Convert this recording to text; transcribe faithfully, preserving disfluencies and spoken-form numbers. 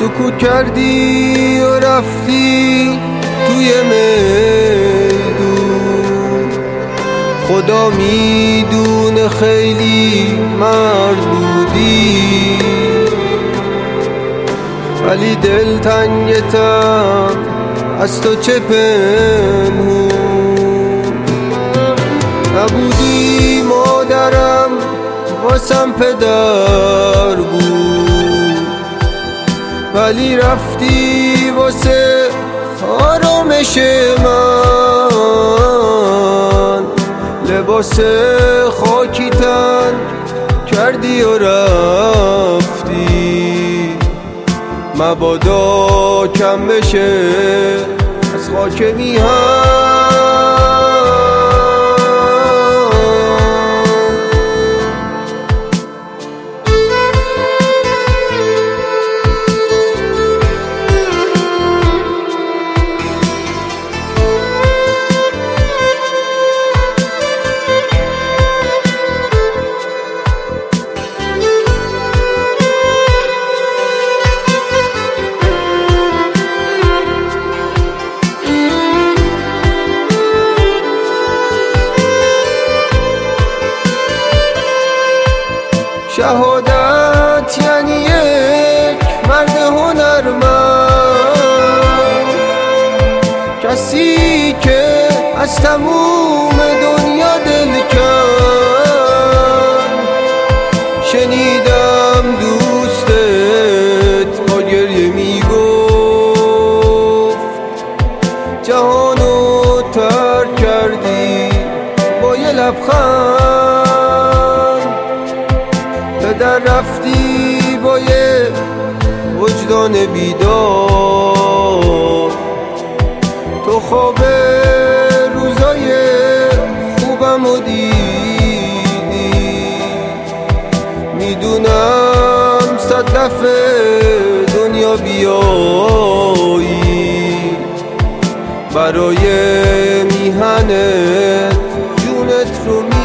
سکوت کردی و رفتی توی میدون. خدا میدونه خیلی مرد بودی، ولی دلتنگتم از تو چه پنهون. نبودی مادرم واسم پدر بود، ولی رفتی واسه آرامش من. لباس خاکی تن کردی و رفتی، مبادا کم بشه از خاک میهن. شهادت یعنی یک مرد هنرمند، کسی که از تموم دنیا دل کن. شنیدم دوستت با گریه میگفت جهانو ترک کردی با یه لبخند. در رفتی با یه وجدان بیدار، تو خواب روزای خوبم و دیدی. میدونم صد دفعه دنیا بیایی، برای میهنت جونت رو می